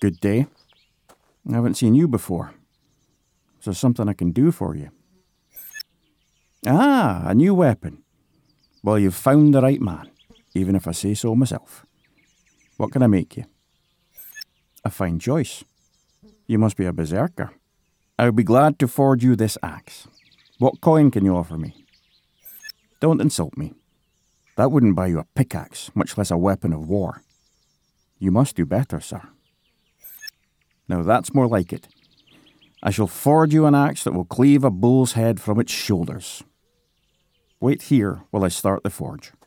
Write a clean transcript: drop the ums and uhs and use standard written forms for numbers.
Good day. I haven't seen you before. Is there something I can do for you? Ah, a new weapon. Well, you've found the right man, even if I say so myself. What can I make you? A fine choice. You must be a berserker. I would be glad to forge you this axe. What coin can you offer me? Don't insult me. That wouldn't buy you a pickaxe, much less a weapon of war. You must do better, sir. Now that's more like it. I shall forge you an axe that will cleave a bull's head from its shoulders. Wait here while I start the forge.